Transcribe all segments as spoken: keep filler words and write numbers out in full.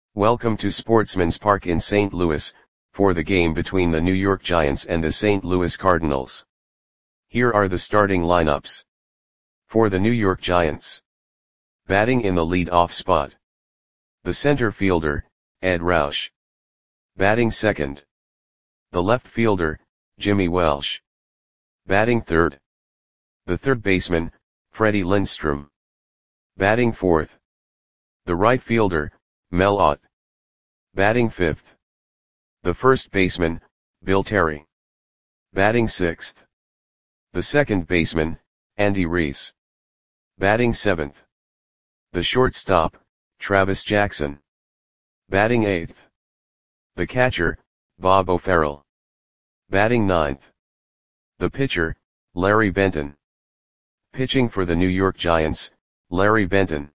Welcome to Sportsman's Park in Saint Louis, for the game between the New York Giants and the Saint Louis Cardinals. Here are the starting lineups. For the New York Giants. Batting in the lead-off spot. The center fielder, Ed Roush. Batting second. The left fielder, Jimmy Welsh. Batting third. The third baseman, Freddie Lindstrom. Batting fourth. The right fielder, Mel Ott. Batting fifth. The first baseman, Bill Terry. Batting sixth. The second baseman, Andy Reese. Batting seventh. The shortstop, Travis Jackson. Batting eighth. The catcher, Bob O'Farrell. Batting ninth. The pitcher, Larry Benton. Pitching for the New York Giants, Larry Benton.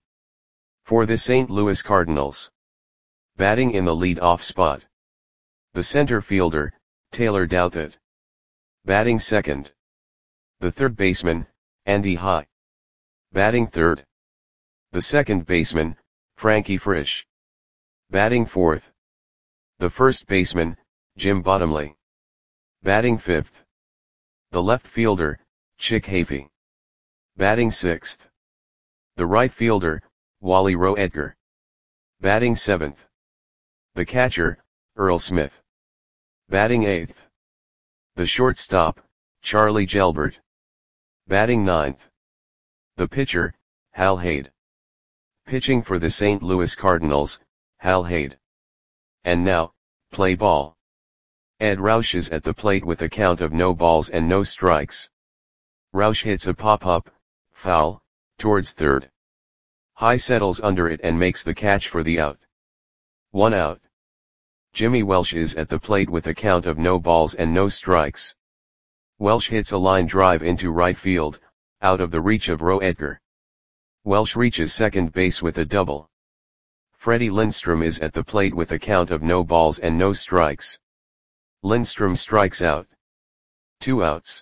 For the Saint Louis Cardinals. Batting in the lead-off spot. The center fielder, Taylor Douthit. Batting second. The third baseman, Andy High. Batting third. The second baseman, Frankie Frisch. Batting fourth. The first baseman, Jim Bottomley. Batting fifth. The left fielder, Chick Hafey. Batting sixth. The right fielder, Wally Roe Edgar. Batting seventh. The catcher, Earl Smith. Batting eighth. The shortstop, Charlie Gelbert. Batting ninth. The pitcher, Hal Haid. Pitching for the Saint Louis Cardinals, Hal Haid. And now, play ball. Ed Roush is at the plate with a count of no balls and no strikes. Roush hits a pop-up, foul, towards third. High settles under it and makes the catch for the out. One out. Jimmy Welsh is at the plate with a count of no balls and no strikes. Welsh hits a line drive into right field, out of the reach of Roe Edgar. Welsh reaches second base with a double. Freddie Lindstrom is at the plate with a count of no balls and no strikes. Lindstrom strikes out. Two outs.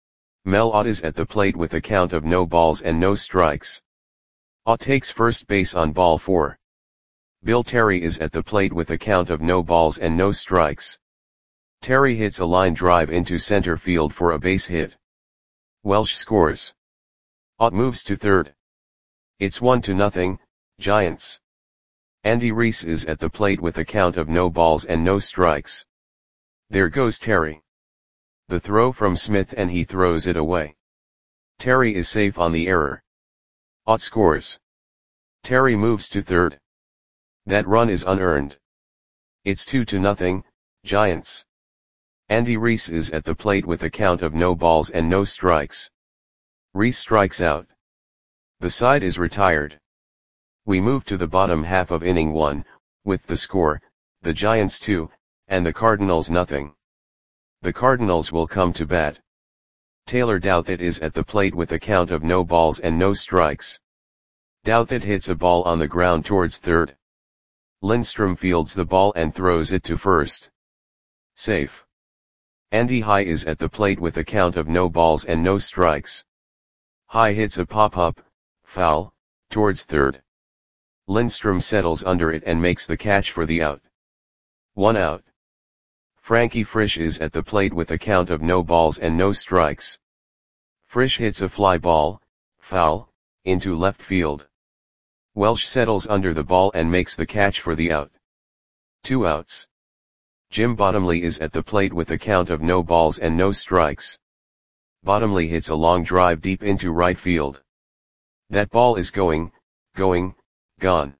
Mel Ott is at the plate with a count of no balls and no strikes. Ott takes first base on ball four. Bill Terry is at the plate with a count of no balls and no strikes. Terry hits a line drive into center field for a base hit. Welsh scores. Ott moves to third. It's one to nothing, Giants. Andy Reese is at the plate with a count of no balls and no strikes. There goes Terry. The throw from Smith and he throws it away. Terry is safe on the error. Ott scores. Terry moves to third. That run is unearned. It's two to nothing, Giants. Andy Reese is at the plate with a count of no balls and no strikes. Reese strikes out. The side is retired. We move to the bottom half of inning one, with the score, the Giants two, and the Cardinals nothing. The Cardinals will come to bat. Taylor Douthit is at the plate with a count of no balls and no strikes. Douthit hits a ball on the ground towards third. Lindstrom fields the ball and throws it to first. Safe. Andy High is at the plate with a count of no balls and no strikes. High hits a pop-up, foul, towards third. Lindstrom settles under it and makes the catch for the out. One out. Frankie Frisch is at the plate with a count of no balls and no strikes. Frisch hits a fly ball, foul, into left field. Welsh settles under the ball and makes the catch for the out. Two outs. Jim Bottomley is at the plate with a count of no balls and no strikes. Bottomley hits a long drive deep into right field. That ball is going, going, gone.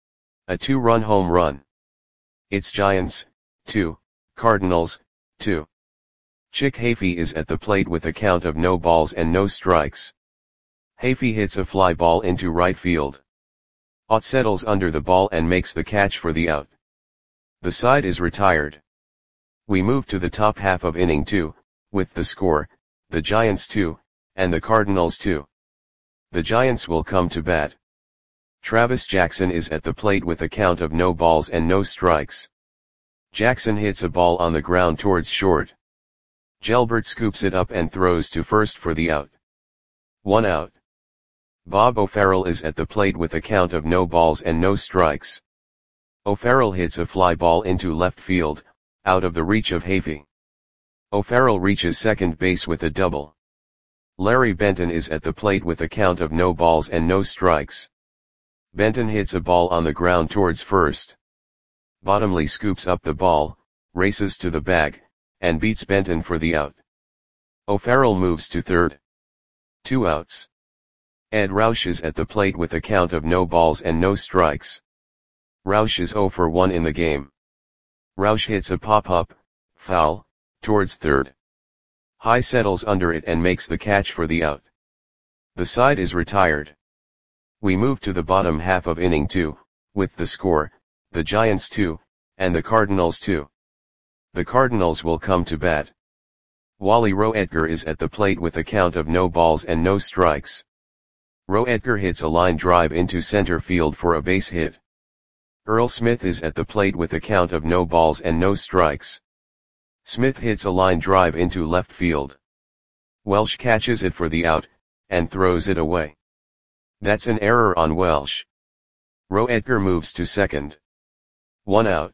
A two-run home run. It's Giants, two, Cardinals, two. Chick Hafey is at the plate with a count of no balls and no strikes. Hafey hits a fly ball into right field. Ott settles under the ball and makes the catch for the out. The side is retired. We move to the top half of inning two, with the score, the Giants two, and the Cardinals two. The Giants will come to bat. Travis Jackson is at the plate with a count of no balls and no strikes. Jackson hits a ball on the ground towards short. Gelbert scoops it up and throws to first for the out. One out. Bob O'Farrell is at the plate with a count of no balls and no strikes. O'Farrell hits a fly ball into left field, out of the reach of Havey. O'Farrell reaches second base with a double. Larry Benton is at the plate with a count of no balls and no strikes. Benton hits a ball on the ground towards first. Bottomley scoops up the ball, races to the bag, and beats Benton for the out. O'Farrell moves to third. Two outs. Ed Roush is at the plate with a count of no balls and no strikes. Roush is oh for one in the game. Roush hits a pop-up, foul, towards third. High settles under it and makes the catch for the out. The side is retired. We move to the bottom half of inning two, with the score, the Giants two, and the Cardinals two. The Cardinals will come to bat. Wally Roedger is at the plate with a count of no balls and no strikes. Roedger hits a line drive into center field for a base hit. Earl Smith is at the plate with a count of no balls and no strikes. Smith hits a line drive into left field. Welsh catches it for the out, and throws it away. That's an error on Welsh. Roedger moves to second. One out.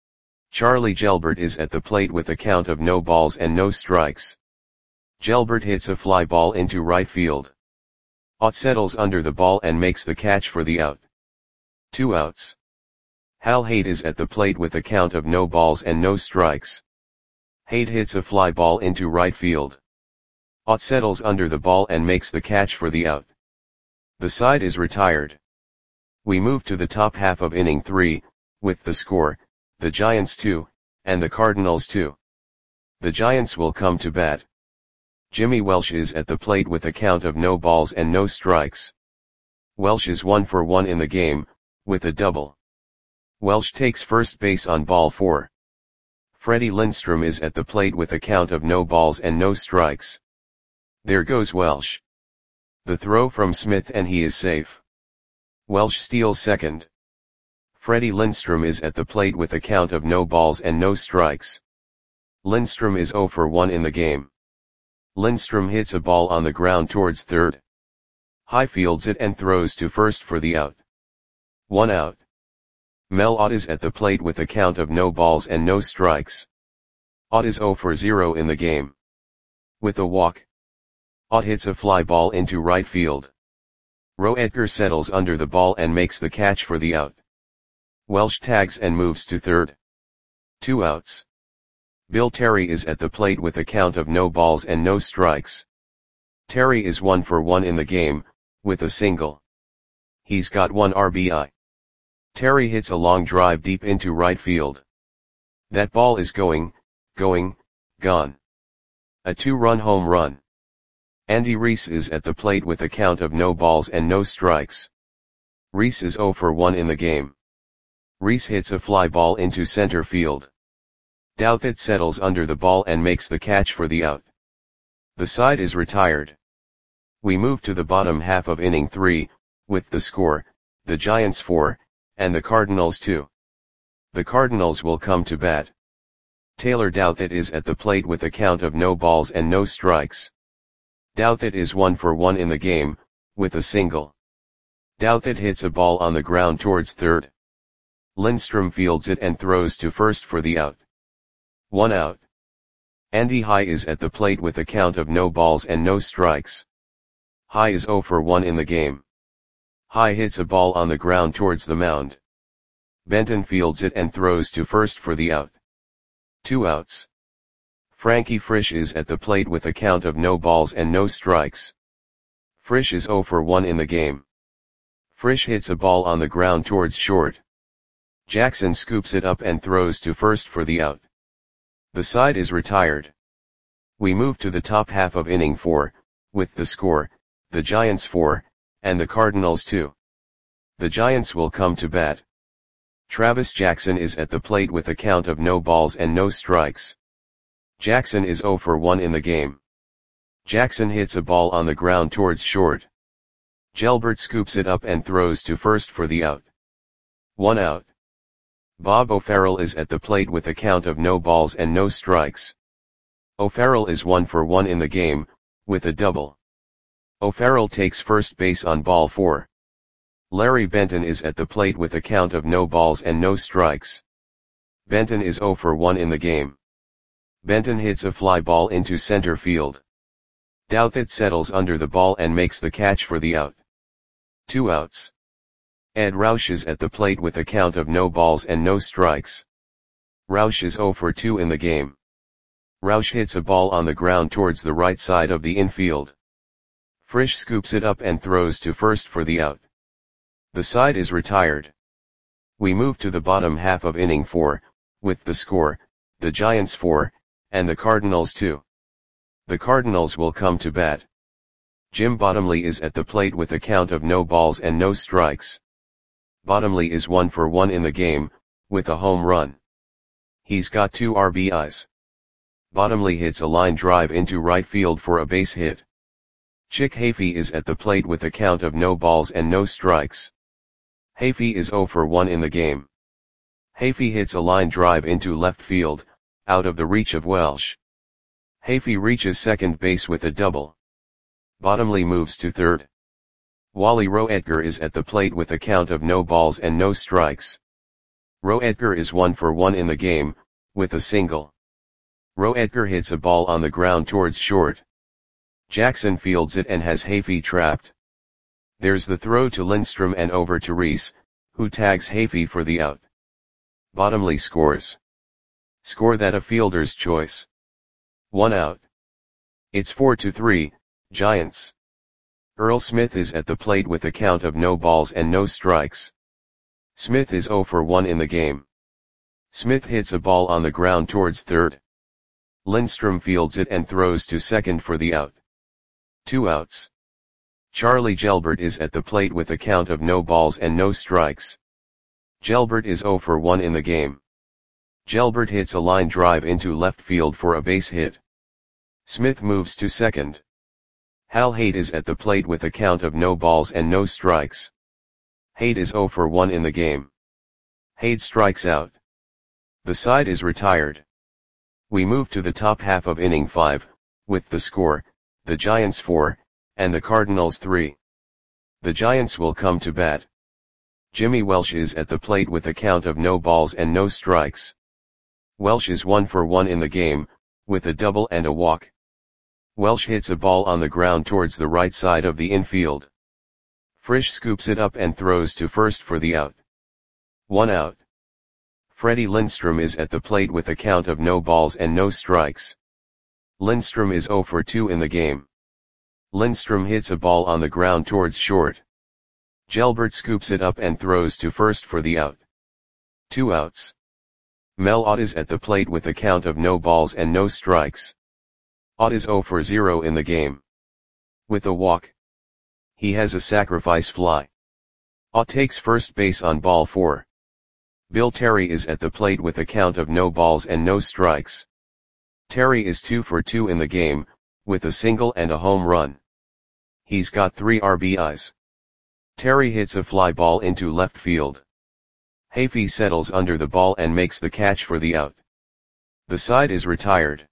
Charlie Gelbert is at the plate with a count of no balls and no strikes. Gelbert hits a fly ball into right field. Ott settles under the ball and makes the catch for the out. Two outs. Hal Haight is at the plate with a count of no balls and no strikes. Haight hits a fly ball into right field. Ott settles under the ball and makes the catch for the out. The side is retired. We move to the top half of inning three, with the score, the Giants two, and the Cardinals two. The Giants will come to bat. Jimmy Welsh is at the plate with a count of no balls and no strikes. Welsh is one for one in the game, with a double. Welsh takes first base on ball four. Freddie Lindstrom is at the plate with a count of no balls and no strikes. There goes Welsh. The throw from Smith and he is safe. Welsh steals second. Freddie Lindstrom is at the plate with a count of no balls and no strikes. Lindstrom is oh for one in the game. Lindstrom hits a ball on the ground towards third. High fields it and throws to first for the out. One out. Mel Ott is at the plate with a count of no balls and no strikes. Ott is oh for zero in the game. With a walk. Ott hits a fly ball into right field. Roedger settles under the ball and makes the catch for the out. Welsh tags and moves to third. Two outs. Bill Terry is at the plate with a count of no balls and no strikes. Terry is one for one in the game, with a single. He's got one R B I. Terry hits a long drive deep into right field. That ball is going, going, gone. A two-run home run. Andy Reese is at the plate with a count of no balls and no strikes. Reese is oh for one in the game. Reese hits a fly ball into center field. Douthit settles under the ball and makes the catch for the out. The side is retired. We move to the bottom half of inning three, with the score, the Giants four, and the Cardinals two. The Cardinals will come to bat. Taylor Douthit is at the plate with a count of no balls and no strikes. Douthit is one for one in the game, with a single. Douthit hits a ball on the ground towards third. Lindstrom fields it and throws to first for the out. One out. Andy High is at the plate with a count of no balls and no strikes. High is oh for one in the game. High hits a ball on the ground towards the mound. Benton fields it and throws to first for the out. Two outs. Frankie Frisch is at the plate with a count of no balls and no strikes. Frisch is oh for one in the game. Frisch hits a ball on the ground towards short. Jackson scoops it up and throws to first for the out. The side is retired. We move to the top half of inning four, with the score, the Giants four, and the Cardinals two. The Giants will come to bat. Travis Jackson is at the plate with a count of no balls and no strikes. Jackson is oh for one in the game. Jackson hits a ball on the ground towards short. Gelbert scoops it up and throws to first for the out. One out. Bob O'Farrell is at the plate with a count of no balls and no strikes. O'Farrell is one for one in the game, with a double. O'Farrell takes first base on ball four. Larry Benton is at the plate with a count of no balls and no strikes. Benton is zero for one in the game. Benton hits a fly ball into center field. Douthit settles under the ball and makes the catch for the out. Two outs. Ed Roush is at the plate with a count of no balls and no strikes. Roush is zero for two in the game. Roush hits a ball on the ground towards the right side of the infield. Frisch scoops it up and throws to first for the out. The side is retired. We move to the bottom half of inning four, with the score, the Giants four, and the Cardinals two. The Cardinals will come to bat. Jim Bottomley is at the plate with a count of no balls and no strikes. Bottomley is one for one in the game, with a home run. He's got two R B Is. Bottomley hits a line drive into right field for a base hit. Chick Hafey is at the plate with a count of no balls and no strikes. Hafey is zero for one in the game. Hafey hits a line drive into left field, out of the reach of Welsh. Hafey reaches second base with a double. Bottomley moves to third. Wally Roedger is at the plate with a count of no balls and no strikes. Roedger is one for one in the game, with a single. Roedger hits a ball on the ground towards short. Jackson fields it and has Hafey trapped. There's the throw to Lindstrom and over to Reese, who tags Hafey for the out. Bottomley scores. Score that a fielder's choice. One out. It's four to three, Giants. Earl Smith is at the plate with a count of no balls and no strikes. Smith is zero for one in the game. Smith hits a ball on the ground towards third. Lindstrom fields it and throws to second for the out. Two outs. Charlie Gelbert is at the plate with a count of no balls and no strikes. Gelbert is zero for one in the game. Gelbert hits a line drive into left field for a base hit. Smith moves to second. Hal Haight is at the plate with a count of no balls and no strikes. Haight is zero for one in the game. Haight strikes out. The side is retired. We move to the top half of inning five, with the score, the Giants four, and the Cardinals three. The Giants will come to bat. Jimmy Welsh is at the plate with a count of no balls and no strikes. Welsh is one for one in the game, with a double and a walk. Welsh hits a ball on the ground towards the right side of the infield. Frisch scoops it up and throws to first for the out. One out. Freddie Lindstrom is at the plate with a count of no balls and no strikes. Lindstrom is zero for two in the game. Lindstrom hits a ball on the ground towards short. Gelbert scoops it up and throws to first for the out. Two outs. Mel Ott is at the plate with a count of no balls and no strikes. Ott is zero for zero in the game. With a walk. He has a sacrifice fly. Ott takes first base on ball four. Bill Terry is at the plate with a count of no balls and no strikes. Terry is two for two in the game, with a single and a home run. He's got three R B Is. Terry hits a fly ball into left field. Hafey settles under the ball and makes the catch for the out. The side is retired.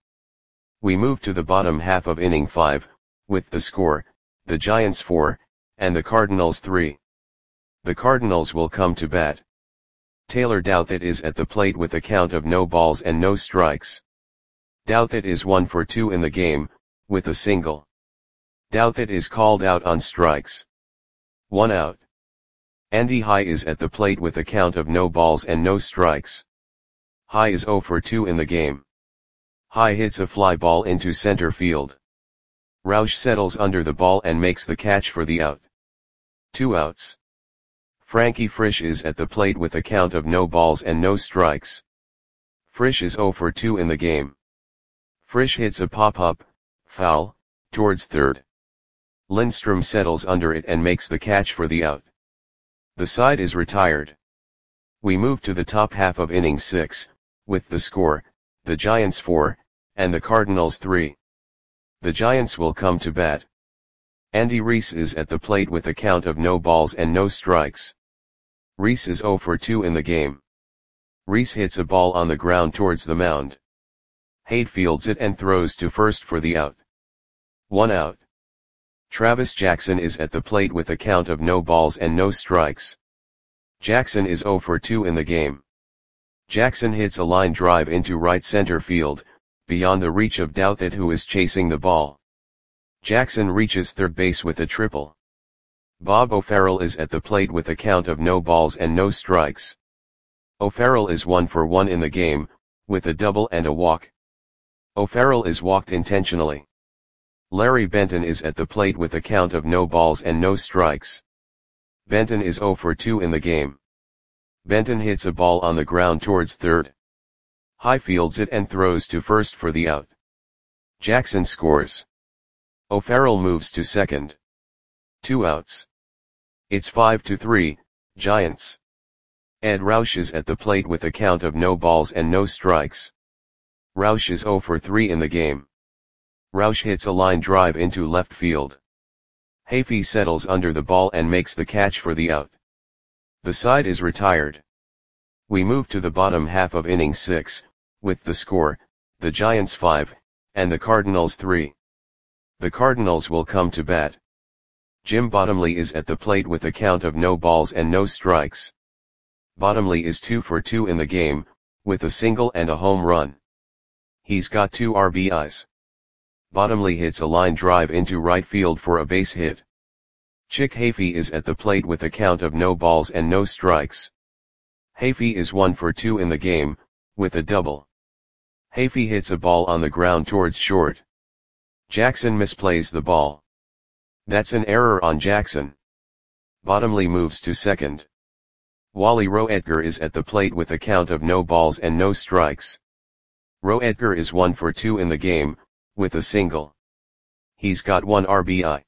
We move to the bottom half of inning five, with the score, the Giants four, and the Cardinals three. The Cardinals will come to bat. Taylor Douthit is at the plate with a count of no balls and no strikes. Douthit is one for two in the game, with a single. Douthit is called out on strikes. One out. Andy High is at the plate with a count of no balls and no strikes. High is zero for two in the game. High hits a fly ball into center field. Roush settles under the ball and makes the catch for the out. Two outs. Frankie Frisch is at the plate with a count of no balls and no strikes. Frisch is zero for two in the game. Frisch hits a pop-up, foul, towards third. Lindstrom settles under it and makes the catch for the out. The side is retired. We move to the top half of inning six, with the score, the Giants four, and the Cardinals three. The Giants will come to bat. Andy Reese is at the plate with a count of no balls and no strikes. Reese is zero for two in the game. Reese hits a ball on the ground towards the mound. Haight fields it and throws to first for the out. One out. Travis Jackson is at the plate with a count of no balls and no strikes. Jackson is zero for two in the game. Jackson hits a line drive into right center field, beyond the reach of Douthit, who is chasing the ball. Jackson reaches third base with a triple. Bob O'Farrell is at the plate with a count of no balls and no strikes. O'Farrell is one for one in the game, with a double and a walk. O'Farrell is walked intentionally. Larry Benton is at the plate with a count of no balls and no strikes. Benton is zero for two in the game. Benton hits a ball on the ground towards third. High fields it and throws to first for the out. Jackson scores. O'Farrell moves to second. Two outs. It's five to three, Giants. Ed Roush is at the plate with a count of no balls and no strikes. Roush is zero for three in the game. Roush hits a line drive into left field. Hafey settles under the ball and makes the catch for the out. The side is retired. We move to the bottom half of inning six, with the score, the Giants five, and the Cardinals three. The Cardinals will come to bat. Jim Bottomley is at the plate with a count of no balls and no strikes. Bottomley is two for two in the game, with a single and a home run. He's got two R B Is. Bottomley hits a line drive into right field for a base hit. Chick Hafey is at the plate with a count of no balls and no strikes. Hafey is one for two in the game, with a double. Hafey hits a ball on the ground towards short. Jackson misplays the ball. That's an error on Jackson. Bottomley moves to second. Wally Roedger is at the plate with a count of no balls and no strikes. Roedger is one for two in the game, with a single. He's got one R B I.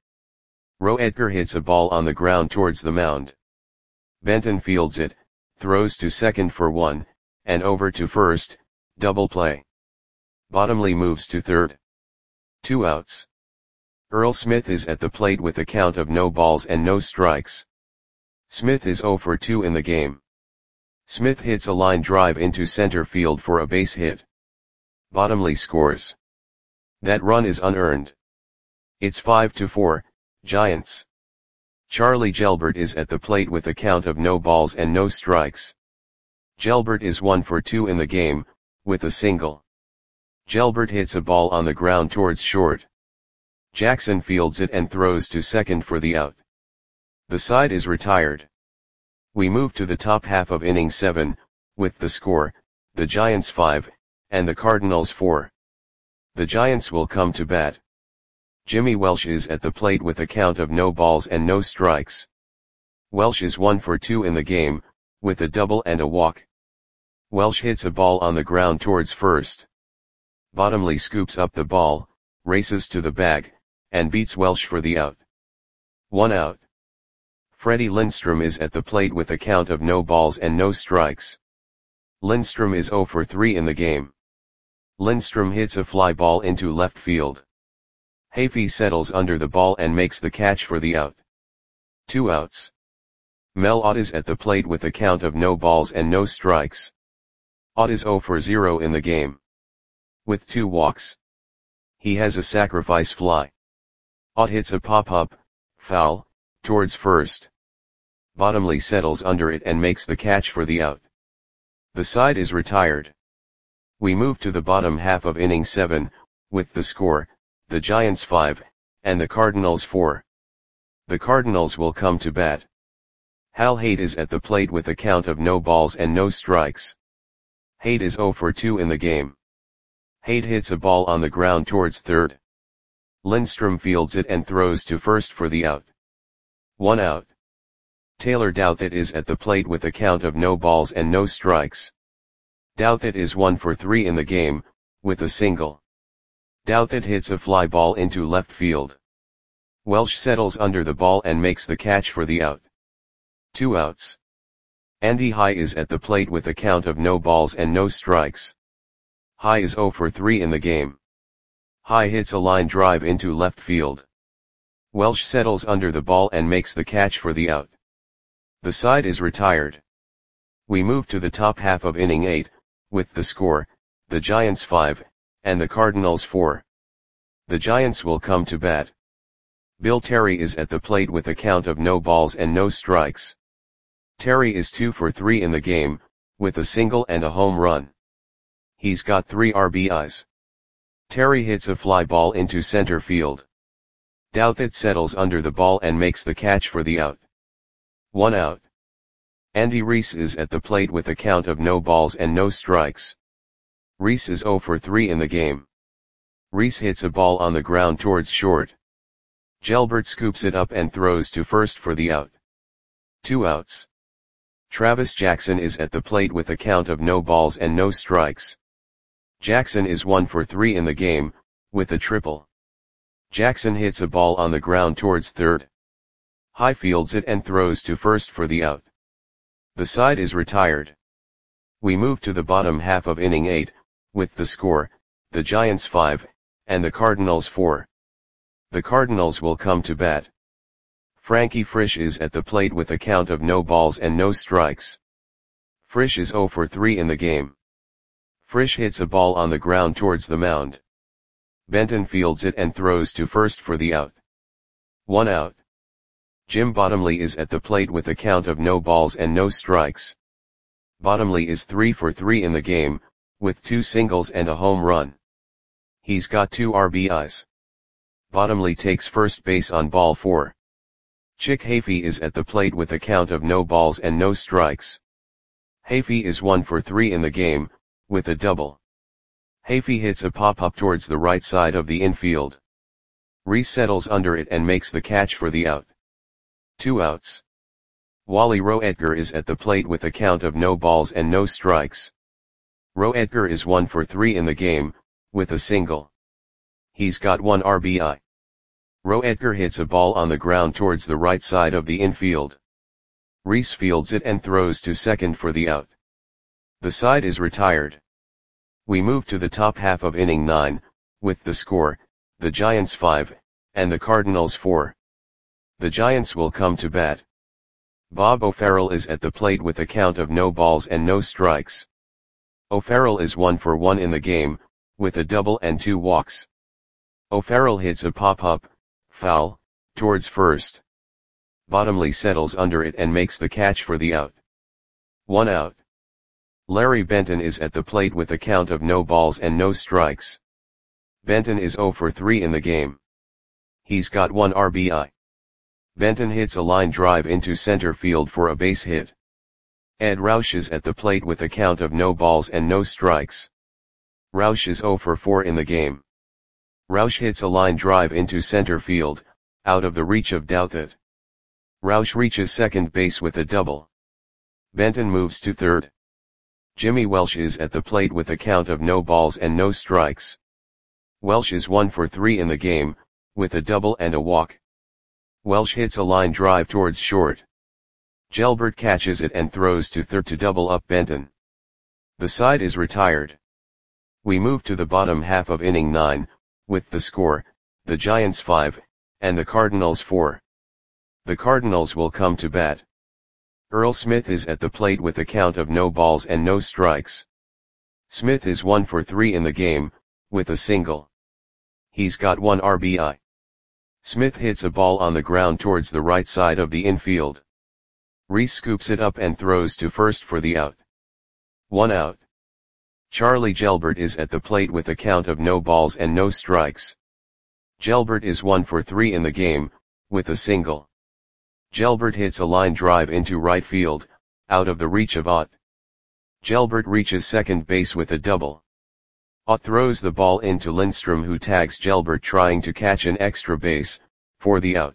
Roedger hits a ball on the ground towards the mound. Benton fields it, throws to second for one, and over to first, double play. Bottomley moves to third. Two outs. Earl Smith is at the plate with a count of no balls and no strikes. Smith is zero for two in the game. Smith hits a line drive into center field for a base hit. Bottomley scores. That run is unearned. It's five to four, Giants. Charlie Gelbert is at the plate with a count of no balls and no strikes. Gelbert is one for two in the game, with a single. Gelbert hits a ball on the ground towards short. Jackson fields it and throws to second for the out. The side is retired. We move to the top half of inning seven, with the score, the Giants five, and the Cardinals four. The Giants will come to bat. Jimmy Welsh is at the plate with a count of no balls and no strikes. Welsh is one for two in the game, with a double and a walk. Welsh hits a ball on the ground towards first. Bottomley scoops up the ball, races to the bag, and beats Welsh for the out. One out. Freddie Lindstrom is at the plate with a count of no balls and no strikes. Lindstrom is zero for three in the game. Lindstrom hits a fly ball into left field. Hafey settles under the ball and makes the catch for the out. Two outs. Mel Ott is at the plate with a count of no balls and no strikes. Ott is zero for zero in the game. With two walks. He has a sacrifice fly. Ott hits a pop-up, foul, towards first. Bottomley settles under it and makes the catch for the out. The side is retired. We move to the bottom half of inning seven, with the score, the Giants five, and the Cardinals four. The Cardinals will come to bat. Hal Haight is at the plate with a count of no balls and no strikes. Haight is zero for two in the game. Haight hits a ball on the ground towards third. Lindstrom fields it and throws to first for the out. One out. Taylor Douthit is at the plate with a count of no balls and no strikes. Douthit is one for three in the game, with a single. Douthit hits a fly ball into left field. Welsh settles under the ball and makes the catch for the out. Two outs. Andy High is at the plate with a count of no balls and no strikes. High is zero for three in the game. High hits a line drive into left field. Welsh settles under the ball and makes the catch for the out. The side is retired. We move to the top half of inning eight, with the score, the Giants five, and the Cardinals four. The Giants will come to bat. Bill Terry is at the plate with a count of no balls and no strikes. Terry is two for three in the game, with a single and a home run. He's got three R B Is. Terry hits a fly ball into center field. Douthit settles under the ball and makes the catch for the out. One out. Andy Reese is at the plate with a count of no balls and no strikes. Reese is zero for three in the game. Reese hits a ball on the ground towards short. Gelbert scoops it up and throws to first for the out. Two outs. Travis Jackson is at the plate with a count of no balls and no strikes. Jackson is one for three in the game, with a triple. Jackson hits a ball on the ground towards third. High fields it and throws to first for the out. The side is retired. We move to the bottom half of inning eight, with the score, the Giants five, and the Cardinals four. The Cardinals will come to bat. Frankie Frisch is at the plate with a count of no balls and no strikes. Frisch is zero for three in the game. Frisch hits a ball on the ground towards the mound. Benton fields it and throws to first for the out. One out. Jim Bottomley is at the plate with a count of no balls and no strikes. Bottomley is three for three in the game, with two singles and a home run. He's got two R B Is. Bottomley takes first base on ball four. Chick Hafey is at the plate with a count of no balls and no strikes. Hafey is one for three in the game, with a double. Hafey hits a pop-up towards the right side of the infield. Reese settles under it and makes the catch for the out. Two outs. Wally Roedger is at the plate with a count of no balls and no strikes. Roedger is one for three in the game, with a single. He's got one R B I. Roedger hits a ball on the ground towards the right side of the infield. Reese fields it and throws to second for the out. The side is retired. We move to the top half of inning nine, with the score, the Giants five, and the Cardinals four. The Giants will come to bat. Bob O'Farrell is at the plate with a count of no balls and no strikes. O'Farrell is one for one in the game, with a double and two walks. O'Farrell hits a pop-up, foul, towards first. Bottomley settles under it and makes the catch for the out. One out. Larry Benton is at the plate with a count of no balls and no strikes. Benton is zero for three in the game. He's got one R B I. Benton hits a line drive into center field for a base hit. Ed Roush is at the plate with a count of no balls and no strikes. Roush is zero for four in the game. Roush hits a line drive into center field, out of the reach of Douthit. Roush reaches second base with a double. Benton moves to third. Jimmy Welsh is at the plate with a count of no balls and no strikes. Welsh is one for three in the game, with a double and a walk. Welsh hits a line drive towards short. Gelbert catches it and throws to third to double up Benton. The side is retired. We move to the bottom half of inning nine, with the score, the Giants five, and the Cardinals four. The Cardinals will come to bat. Earl Smith is at the plate with a count of no balls and no strikes. Smith is one for three in the game, with a single. He's got one R B I. Smith hits a ball on the ground towards the right side of the infield. Reese scoops it up and throws to first for the out. One out. Charlie Gelbert is at the plate with a count of no balls and no strikes. Gelbert is one for three in the game, with a single. Gelbert hits a line drive into right field, out of the reach of Ott. Gelbert reaches second base with a double. Ott throws the ball into Lindstrom, who tags Gelbert trying to catch an extra base, for the out.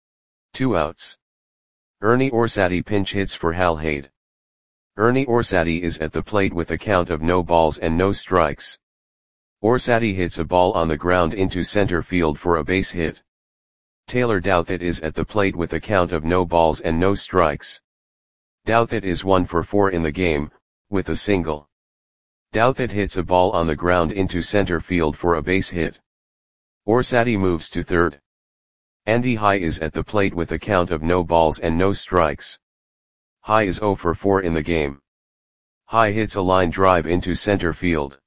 Two outs. Ernie Orsatti pinch hits for Hal Haid. Ernie Orsatti is at the plate with a count of no balls and no strikes. Orsatti hits a ball on the ground into center field for a base hit. Taylor Douthit is at the plate with a count of no balls and no strikes. Douthit is one for four in the game, with a single. Douthit hits a ball on the ground into center field for a base hit. Orsatti moves to third. Andy High is at the plate with a count of no balls and no strikes. High is zero for four in the game. High hits a line drive into center field.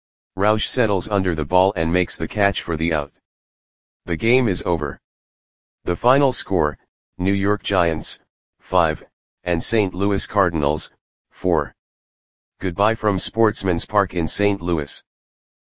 Roush settles under the ball and makes the catch for the out. The game is over. The final score, New York Giants, five, and Saint Louis Cardinals, four. Goodbye from Sportsman's Park in Saint Louis.